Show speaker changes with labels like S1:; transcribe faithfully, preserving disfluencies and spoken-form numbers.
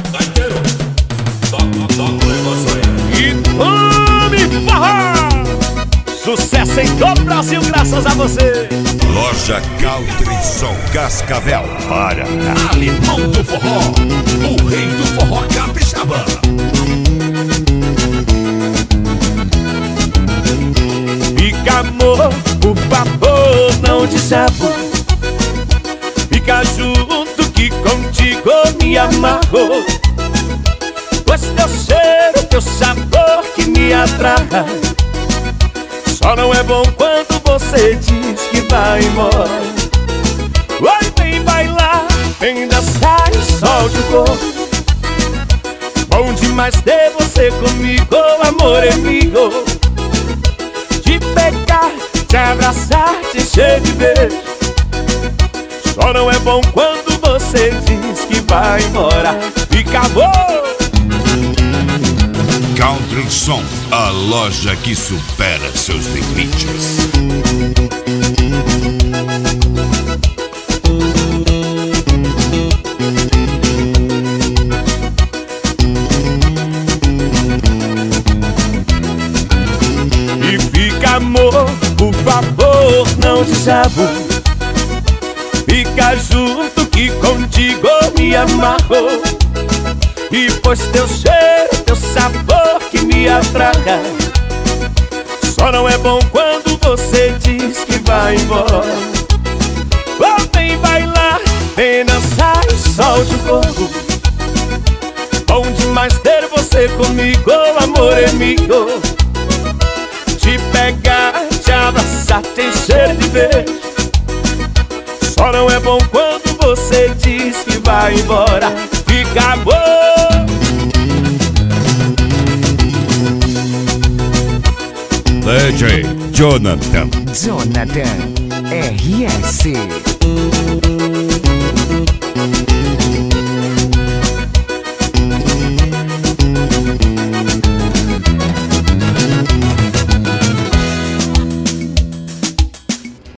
S1: Gaiteiro, toca, toca o negócio aí.
S2: E tome forró! Sucesso em todo o Brasil, graças a você.
S3: Loja Country Som Cascavel, Paraná.
S1: Alemão do forró, o rei do forró capixaba.
S2: Fica, amor, por favor, não te chapo. Fica junto que contigo me amarro. Pois teu cheiro, teu sabor que me atrai. Só não é bom quando você diz que vai embora. Oi, vem bailar, vem dançar e solte o corpo. Bom demais ter você comigo, amor amigo. Te pegar, te abraçar, te encher de beijo. Só não é bom quando você diz que vai embora. Fica bom!
S3: Country Som, a loja que supera seus limites.
S2: E fica, amor, por favor, não te chavo. Fica junto que contigo me amarro. E pois teu cheiro, teu sabor que me atrai. Só não é bom quando você diz que vai embora. Oh, vem bailar, vem dançar e solte o corpo. Bom demais ter você comigo, amor amigo. Te pegar, te abraçar, te encher de beijo. Só não é bom quando você diz que vai embora. Fica bom!
S3: D J Jonathan.
S4: Jonathan R S